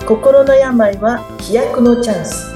心の病は飛躍のチャンス。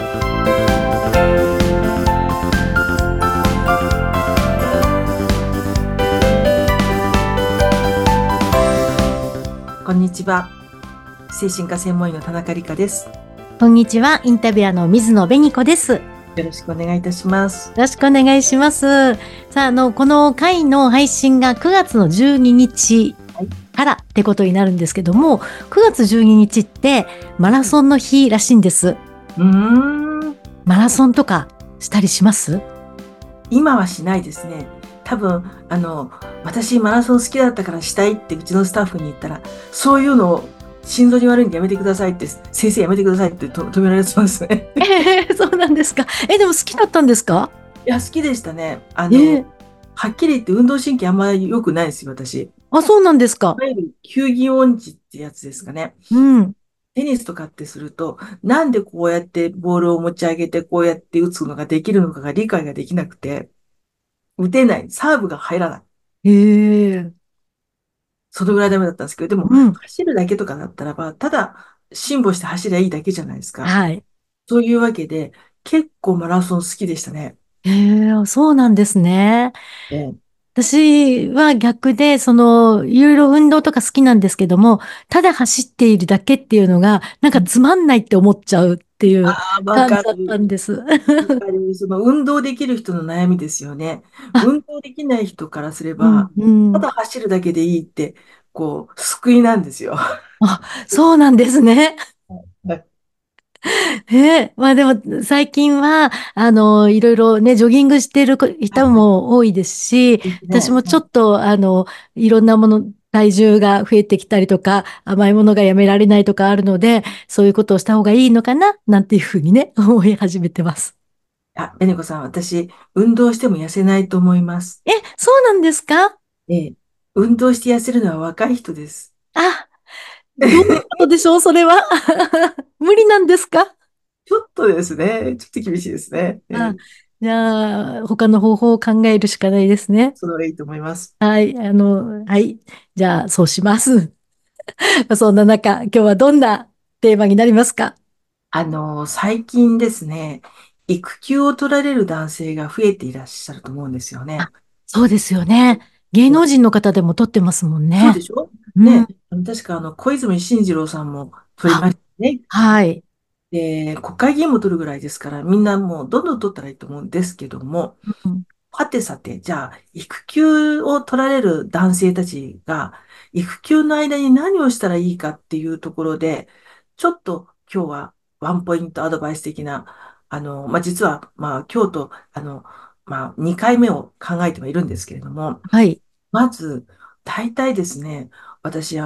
こんにちは。精神科専門医の田中理香です。 こんにちは。インタビュアーの水野紅子です。よよろしくお願いいたします。 ろしくお願いします。さあ、この回の配信が9月の12日からってことになるんですけども、9月12日ってマラソンの日らしいんです。マラソンとかしたりします？ 今はしないですね。多分、私マラソン好きだったからしたいってうちのスタッフに言ったら、そういうのを心臓に悪いんでやめてくださいって、先生やめてくださいって止められてますね。 そうなんですか。でも好きだったんですか？ いや、好きでしたね。 ーはっきり言って運動神経あんまり良くないですよ、私。いそうなんですか。 わゆる球技音痴ってやつですかね。 うん。 テニスとかってすると、なんでこうやってボールを持ち上げてこうやって打つのができるのかが理解ができなくて、打てない。サーブが入らない。 へえ。 そのぐらいダメだったんですけど、でも、 うん。 走るだけとかだったらば、ただ、辛抱して走りゃいいだけじゃないですか。 はい。 そういうわけで、結構マラソン好きでしたね。 そうなんですね。 ええ私は逆で、いろいろ運動とか好きなんですけども、ただ走っているだけっていうのが、なんかつまんないって思っちゃうっていうああ、わ感じだったかる。 んです。 わかる。その運動できる人の悩みですよね。 あ、 運動できない人からすれうん、 ば、 うん。 ただ走るだけでいいって、救いなんですよ。 あ、そうなんですね。 はい。 まあでも最近は、いろいろね、ジョギングしてる人はいはい。 も多いですし、 ですね。 私もちょっと、いろんなもの、体重が増えてきたりとか、甘いものがやめられないとかあるので、そういうことをした方がいいのかな、なんていうふうにね、思い始めてます。 ベネコさん、私、運動しても痩せないと思います。 そうなんですか？ ええ。運動して痩せるのは若い人です。 あ、どういうことでしょう、それは。無理なんですか？ ちょっとですね、ちょっと厳しいですね。 あ、じゃあ、他の方法を考えるしかないですね。 それがいいと思います。 はい、はい。じゃあ、そうします。そんな中、今日はどんなテーマになりますか？ 最近ですね、育休を取られる男性が増えていらっしゃると思うんですよね。 あ、そうですよね。芸能人の方でも撮ってますもんね。 そうでしょうん。 ね。確か小泉進次郎さんも取りあ、 ましたね。 はい。 で、国会議員も取るぐらいですから、みんなもうどんどん取ったらいいと思うんですけども、 うん。 はてさて、じゃあ、育休を取られる男性たちが、育休の間に何をしたらいいかっていうところで、ちょっと今日はワンポイントアドバイス的な、実は、今日と、2回目を考えてはいるんですけれども、 はい。 まず、大体ですね、私、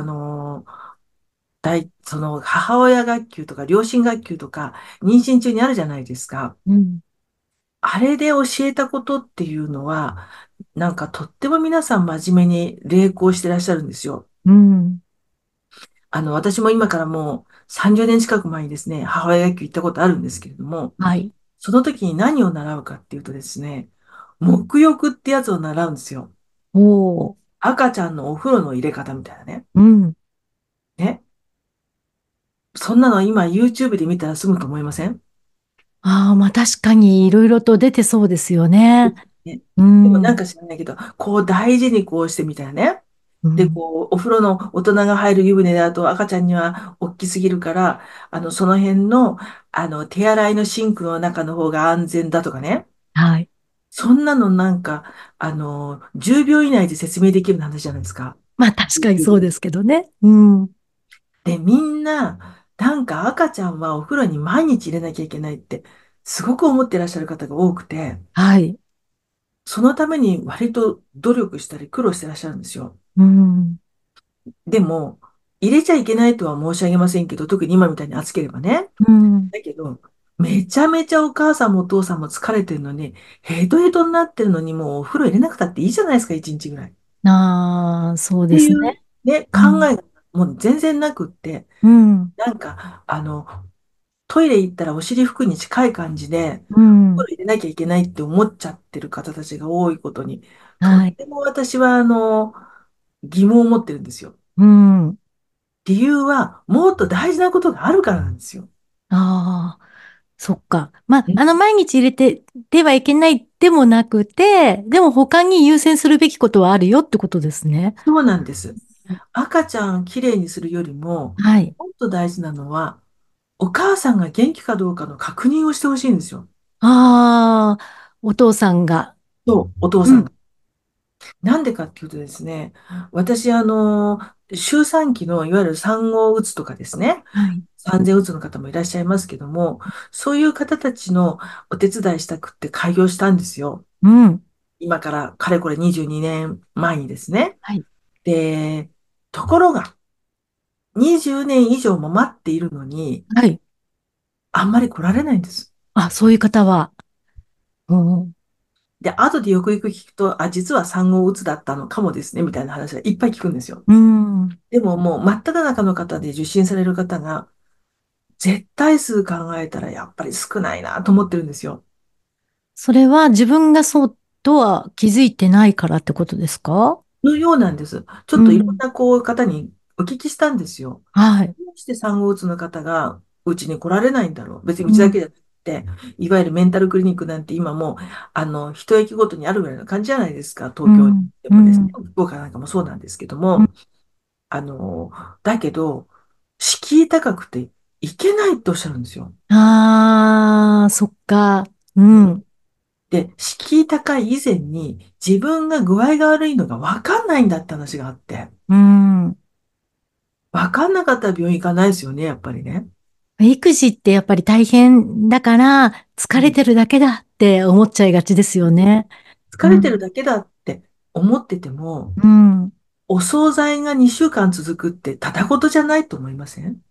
その母親学級とか両親学級とか、妊娠中にあるじゃないですか。 うん。 あれで教えたことっていうのは、なんかとっても皆さん真面目に励行してらっしゃるんですよ。 うん。 私も今からもう30年近く前にですね、母親学級行ったことあるんですけれども、 はい。 その時に何を習うかっていうとですね、沐浴ってやつを習うんですよ。 おー。 赤ちゃんのお風呂の入れ方みたいなね。 うん。 ね。そんなの今 YouTube で見たら済むと思いません？ まあ確かにいろいろと出てそうですよね。 ね。 うん。 でもなんか知らないけど、こう大事にこうしてみたいなね。で、 うん。 お風呂の大人が入る湯船だと赤ちゃんには大きすぎるから、その辺の、手洗いのシンクの中の方が安全だとかね。 はい。 そんなのなんか、10秒以内で説明できるような話じゃないですか。 まあ確かにそうですけどね。うん。 で、みんな、なんか赤ちゃんはお風呂に毎日入れなきゃいけないって、すごく思ってらっしゃる方が多くて、 はい。 そのために割と努力したり苦労してらっしゃるんですよ。 うん。 でも、入れちゃいけないとは申し上げませんけど、特に今みたいに暑ければね。 うん。 だけど、めちゃめちゃお母さんもお父さんも疲れてるのに、ヘトヘトになってるのに、もうお風呂入れなくたっていいじゃないですか、一日ぐらい。っそうですね。 ていうね、 うん。 考えがもう全然なくって、 うん。 なんか、トイレ行ったらお尻拭くに近い感じで、 うん。 お風呂入れなきゃいけないって思っちゃってる方たちが多いことに、とっはい。 ても私は、疑問を持ってるんですよ。 うん。 理由は、もっと大事なことがあるからなんですよ。 ああ、そっか。まあ、 うん、 毎日入れてではいけないでもなくて、でも他に優先するべきことはあるよってことですね。 そうなんです。赤ちゃんきれいにするよりも、 はい。 もっと大事なのは、お母さんが元気かどうかの確認をしてほしいんですよ。 ああ、お父さんが。 と、お父うん。 さんが。なんでかっていうとですね、私、周産期のいわゆる産後うつとかですね、 はい。 産前うつの方もいらっしゃいますけども、そういう方たちのお手伝いしたくって開業したんですよ。 うん。 今からかれこれ22年前にですね。 はい。 で、ところが、20年以上も待っているのに、 はい。 あんまり来られないんです。 あ、そういう方は。うん。 で、後でよくよく聞くと、あ、実は産後うつだったのかもですね、みたいな話がいっぱい聞くんですよ。 うん。 でももう真っ只中の方で受診される方が、絶対数考えたらやっぱり少ないなと思ってるんですよ。 それは自分がそうとは気づいてないからってことですか？ のようなんです。ちょっといろんうん。 なこう方にお聞きしたんですよ。 はい。 どうして産後うつの方がうちに来られないんだろう。別にううん。 ちだけじゃなくて、いわゆるメンタルクリニックなんて今もう、一駅ごとにあるぐらいの感じじゃないですか。東京うん。 でもですね、 うん。 福岡なんかもそうなんですけどうん。 も、あの、だけど、敷居高くていけないっておっしゃるんですよ。 ああ、そっか。ううん。 ん。 で、敷居高い以前に自分が具合が悪いのが分かんないんだって話があって、 うん。 分かんなかったら病院行かないですよね、やっぱりね。 育児ってやっぱり大変だから疲れうん。 てるだけだって思っちゃいがちですよね。 疲れてるうん。 だけだって思ってても、 うん。 お惣菜が2週間続くってただごとじゃないと思いません？ うん。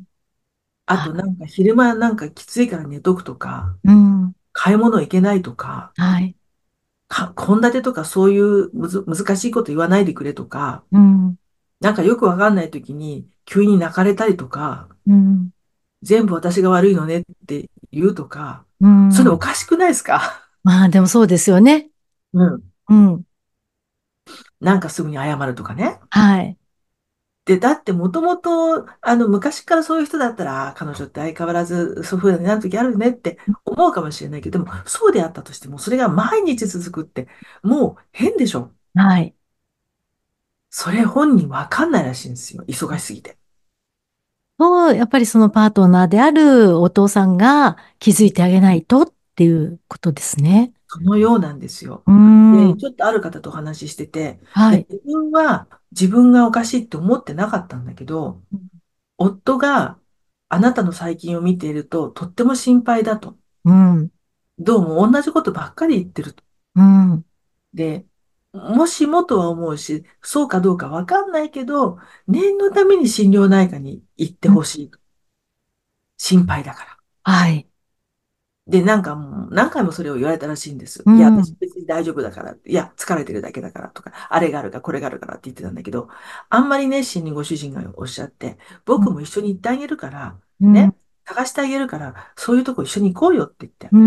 あとなんか昼間なんかきついから寝とくとか、 うん。 買い物行けないとか、 はい。 献立とかそういう難しいこと言わないでくれとか、 うん。 なんかよくわかんない時に急に泣かれたりとか、 うん。 全部私が悪いのねって言うとか、 うそれおん。 かしくないですか？ まあでもそうですよね。 うん。 うん。 なんかすぐに謝るとかね。 はい。 で、だってもともと、昔からそういう人だったら、あ彼女って相変わらずそういうふうになる時あるねって思うかもしれないけど、でも、そうであったとしても、それが毎日続くって、もう変でしょ。 はい。 それ本人わかんないらしいんですよ。忙しすぎて。 やっぱりそのパートナーであるお父さんが気づいてあげないとっていうことですね。 そのようなんですよ。 うーで、 ん。 ちょっとある方とお話ししてて、で、 はい。 自分は自分がおかしいって思ってなかったんだけど、夫があなたの最近を見ていると、とっても心配だと。 うん。 どうも同じことばっかり言ってると。 うん。 で、もしもとは思うし、そうかどうかわかんないけど、念のために心療内科に行ってうん。 ほしいと。心配だから。 はい。 で、なんかもう何回もそれを言われたらしいんです。いや、私うん。 別に大丈夫だから。いや、疲れてるだけだからとか、あれがあるから、これがあるからって言ってたんだけど、あんまり熱心にご主人がおっしゃって、僕も一緒に行ってあげるから、 うん。 ね、探してあげるから、そういうとこ一緒に行こうよってうん。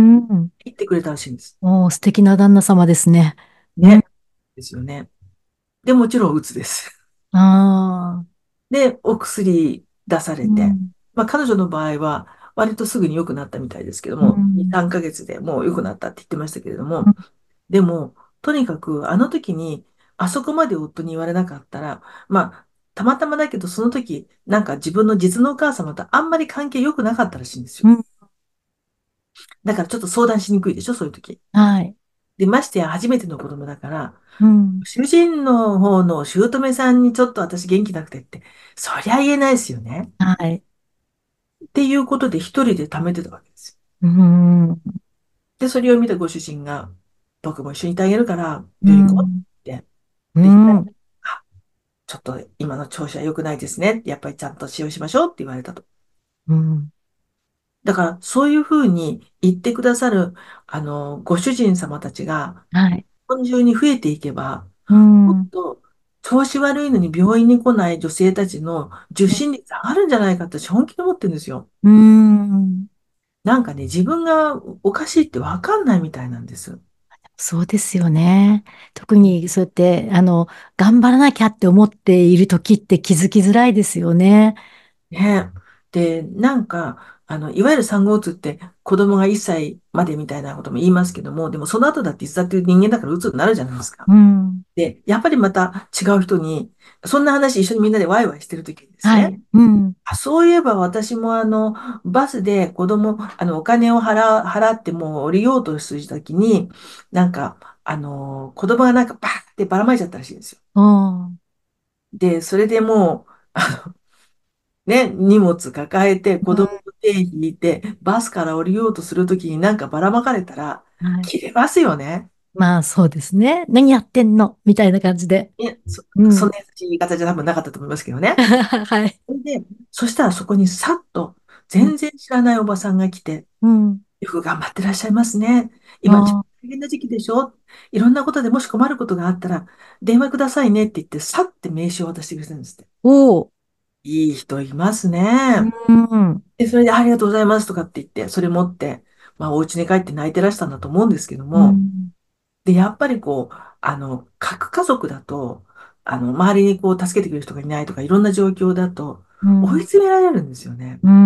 言ってくれたらしいんです。 おー、素敵な旦那様ですね。うん。 ね。ですよね。で、もちろん、うつです。 ああ。 で、お薬出されて、 うん。 まあ、彼女の場合は、割とすぐに良くなったみたいですけどうも、2、 ん。 3ヶ月でもう良くなったって言ってましたけれども、 うん。 でも、とにかく、あの時に、あそこまで夫に言われなかったら、まあ、たまたまだけど、その時、なんか自分の実のお母様とあんまり関係良くなかったらしいんですよ。 うん。 だからちょっと相談しにくいでしょ、そういう時。 はい。 で、ましてや初めての子供だから、 うん。 主人の方の姑さんにちょっと私元気なくてって、そりゃ言えないですよね。 はい。 っていうことで一人で貯めてたわけですよ。 うん。 で、それを見たご主人が、僕も一緒にいてあげるから、 う病院行こうん。 って、 うで、言ったら、 ん。 あ、ちょっと今の調子は良くないですね。やっぱりちゃんと使用しましょうって言われたと。 うん。 だから、そういうふうに言ってくださる、ご主人様たちが、 はい。 日本中に増えていけば、 うん。 もっと調子悪いのに病院に来ない女性たちの受診率上がるんじゃないかって私本気で思ってるんですよ。 うん。 なんかね、自分がおかしいってわかんないみたいなんです。 そうですよね。特にそうやって、頑張らなきゃって思っている時って気づきづらいですよね。 ね。で、なんか、いわゆる産後うつって子供が1歳までみたいなことも言いますけども、でもその後だっていつだって人間だからうつになるじゃないですか。 うん。 で、やっぱりまた違う人に、そんな話一緒にみんなでワイワイしてるときにですね、 はい。うん。 あ、そういえば私もバスで子供、お金を払ってもう降りようとするときに、なんか、子供がなんかバーってばらまいちゃったらしいんですよ。 おー。 で、それでもう、ね、荷物抱えて子供の手引いて、バスから降りようとするときになんかばらまかれたら、 うん。はい。 切れますよね。 まあ、そうですね。何やってんのみたいな感じで。 ね、 うん。 そんな優しい言い方じゃ多分なかったと思いますけどね。 はい。 それで、そしたらそこにさっとうん。 全然知らないおばさんが来て、 うん。 よく頑張ってらっしゃいますね。今、 あー。 大変な時期でしょ。いろんなことでもし困ることがあったら、電話くださいねって言って、さって名刺を渡してくれたんですって。 おー。 いい人いますうね。 ん。 で、それでありがとうございますとかって言って、それ持って、まあ、お家に帰って泣いてらしたんだと思うんですけどうも、 ん。 で、やっぱりこう、核家族だと、周りにこう、助けてくれる人がいないとか、いろんな状況だと、追いうん。 詰められるんですよね。 うん。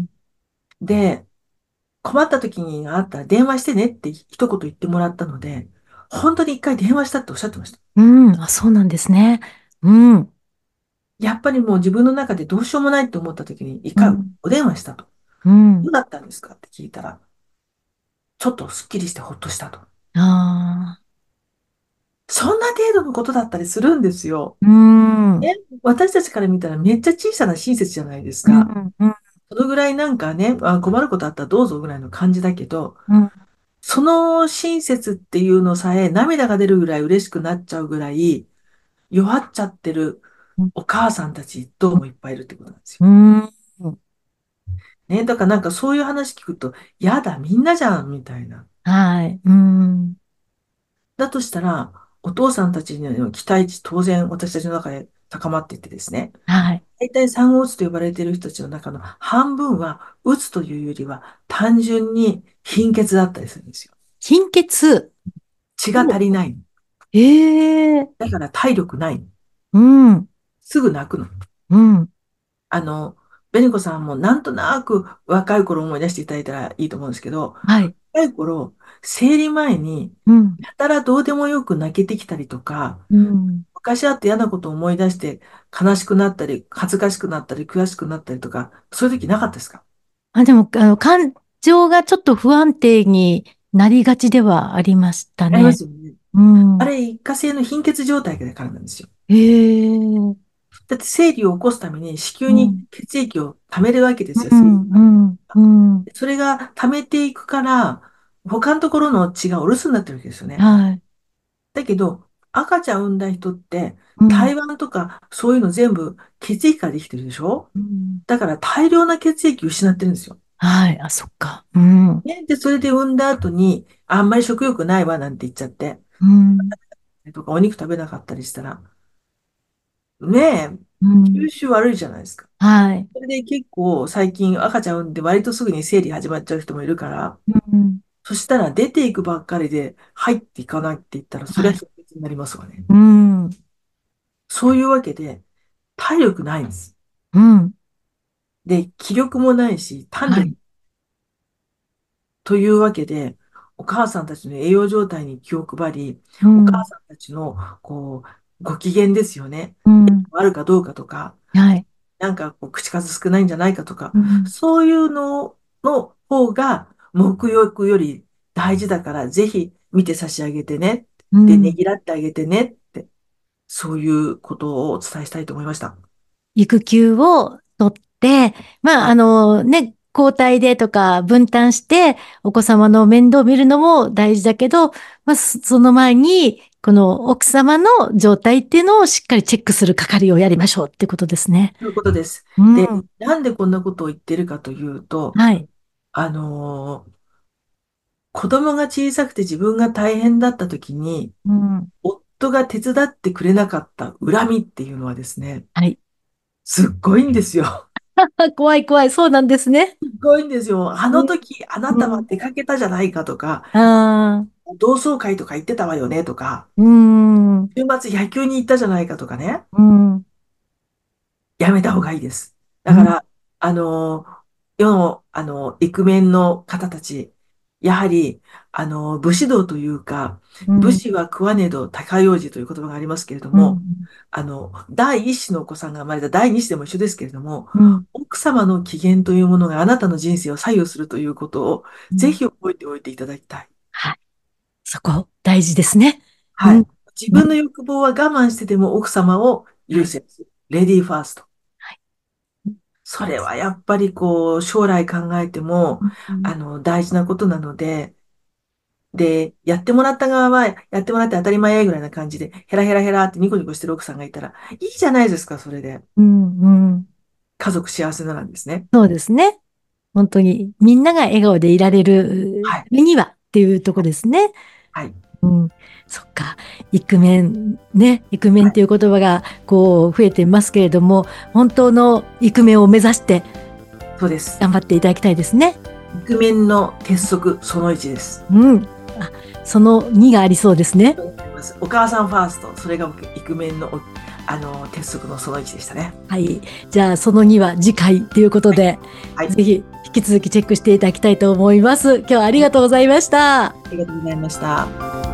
で、困った時にあったら電話してねって一言言ってもらったので、本当に一回電話したっておっしゃってました。 うん。あ、そうなんですね。うん。 やっぱりもう自分の中でどうしようもないって思った時に一回うん。 お電話したと。 うん。 どうだったんですかって聞いたら、ちょっとスッキリしてほっとしたと。 ああ。 そんな程度のことだったりするんですよ。 うん。うん。 ね、私たちから見たらめっちゃ小さな親切じゃないですうか。 ん。 そのぐらいなんかね、困ることあったらどうぞぐらいの感じだけど、 うん。 その親切っていうのさえ涙が出るぐらい嬉しくなっちゃうぐらい弱っちゃってるうん。 お母さんたちどうもいっぱいいるってことなんですよ。 うん。 ね、だからなんかそういう話聞くと、やだ、みんなじゃん、みたいな。 はい。うん。 だとしたら、お父さんたちの期待値、当然私たちの中で高まっていってですね、 はい。 大体産後うつと呼ばれている人たちの中の半分は、うつというよりは、単純に貧血だったりするんですよ。 貧血。 血がお。 足りない。 ええ。 だから体力ない。 うん。 すぐ泣くの。 うん。 あの、紅子さんもなんとなく若い頃思い出していただいたらいいと思うんですけど、 はい。 若い頃、生理前に、 うん。 やたらどうでもよく泣けてきたりとか、 うん。 昔あって嫌なことを思い出して悲しくなったり、恥ずかしくなったり、悔しくなったりとか、そういう時なかったですか？ あ、でも、感情がちょっと不安定になりがちではありましたありまね。 すよね。 うん。 あれ、一過性の貧血状態だからなんですよ。 ええ。 だって生理を起こすために子宮にうん。 血液を溜めるわけですよ、 うん。 生理が。 うん。うん。 それが溜めていくから、他のところの血がお留守になってるわけですよね。 はい。 だけど、赤ちゃん産んだ人って、 うん。 胎盤とかそういうの全部血液からできてるでしょ？ うん。 だから大量な血液を失ってるんですよ。 はい。あ、そっか。うん。 ね、で、それで産んだ後に、あんまり食欲ないわなんて言っちゃって、 うん。 とかお肉食べなかったりしたら、ねえ、 うん。 吸収悪いじゃないですか。 はい。 それで結構最近赤ちゃん産んで割とすぐに生理始まっちゃう人もいるから、 うん。 そしたら出ていくばっかりで入っていかないって言ったら、それはい。 は貧血になりますわね。 うん。 そういうわけで、体力ないんです。 うん。 で、気力もないし、胆力はい。 というわけで、お母さんたちの栄養状態に気を配り、お母うん。 さんたちの、ご機嫌ですよね。 うん。 あるかどうかとか、 はい。 なんか口数少ないんじゃないかとか、 うん。 そういうのの方が、目欲より大事だから、ぜひ見て差し上げてね。で、ねうん。 ぎらってあげてねって、そういうことをお伝えしたいと思いました。 育休を取って、まあ、 はい。 ね、交代でとか分担して、お子様の面倒を見るのも大事だけど、まあ、その前に、この奥様の状態っていうのをしっかりチェックする係をやりましょうってことですね。 ということです。 うで、 ん。 なんでこんなことを言ってるかというと、 はい。 あのー子供が小さくて自分が大変だった時に、 うん。 夫が手伝ってくれなかった恨みっていうのはですね、 はい。 すっごいんですよ。 怖い怖い。そうなんですね。 すっごいんですよ。あうん。 の時、あなたはうん。 出かけたじゃないかとか、 ああ。 同窓会とか行ってたわよねとか、 うん。 週末野球に行ったじゃないかとかね、 うん。 やめた方がいいです。だうん。 から、世の、イクメンの方たち、やはり、武士道というか、 うん。 武士は食わねど高用事という言葉がありますけれども、 うん。 第一子のお子さんが生まれた第二子でも一緒ですけれども、 うん。 奥様の機嫌というものがあなたの人生を左右するということを、 うん。 ぜひ覚えておいていただきたい。 はい。そこ、大事ですね。うはい。 ん。うん。 自分の欲望は我慢してでも奥様をはい。 優先する。レディーファースト。 はい。 それはやっぱり将来考えても、 うん。 大事なことなので、で、やってもらった側は、やってもらって当たり前ぐらいな感じで、ヘラヘラヘラってニコニコしてる奥さんがいたら、いいじゃないですか、それで。 うん。うん。 家族幸せならんですね。 そうですね。本当に、みんなが笑顔でいられるはい。 ためにはっていうとこはい。 ですね。 はい。 うん。そっか。イクメン、ね。イクメンはい。 っていう言葉が、増えてますけれども、本当のイクメンを目指してそうです。 頑張っていただきたいですね。 イクメンの鉄則、その1です。 うん。あ、その2がありそうですね。 お母さんファースト、それがイクメンの、鉄則のその1でしたね。 はい。じゃあ、その2は次回ということはい。 で、 はい。 ぜひ引き続きチェックしていただきたいと思います。今日はありがとうございました。 ありがとうございました。